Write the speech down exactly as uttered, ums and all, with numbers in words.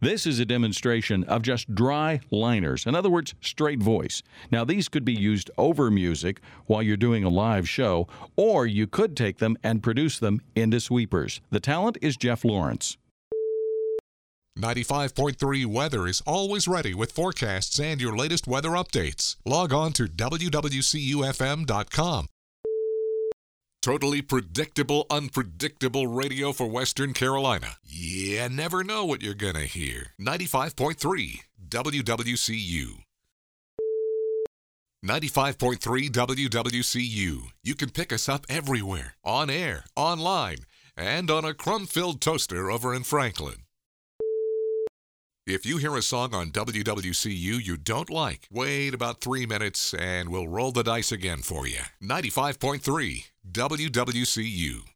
This is a demonstration of just dry liners, in other words, straight voice. Now, these could be used over music while you're doing a live show, or you could take them and produce them into sweepers. The talent is Jeff Lawrence. ninety-five point three Weather is always ready with forecasts and your latest weather updates. Log on to W W C U F M dot com. Totally predictable, unpredictable radio for Western Carolina. You never know what you're going to hear. ninety-five point three W W C U. ninety-five point three W W C U. You can pick us up everywhere, on air, online, and on a crumb-filled toaster over in Franklin. If you hear a song on W W C U you don't like, wait about three minutes and we'll roll the dice again for you. ninety-five point three W W C U.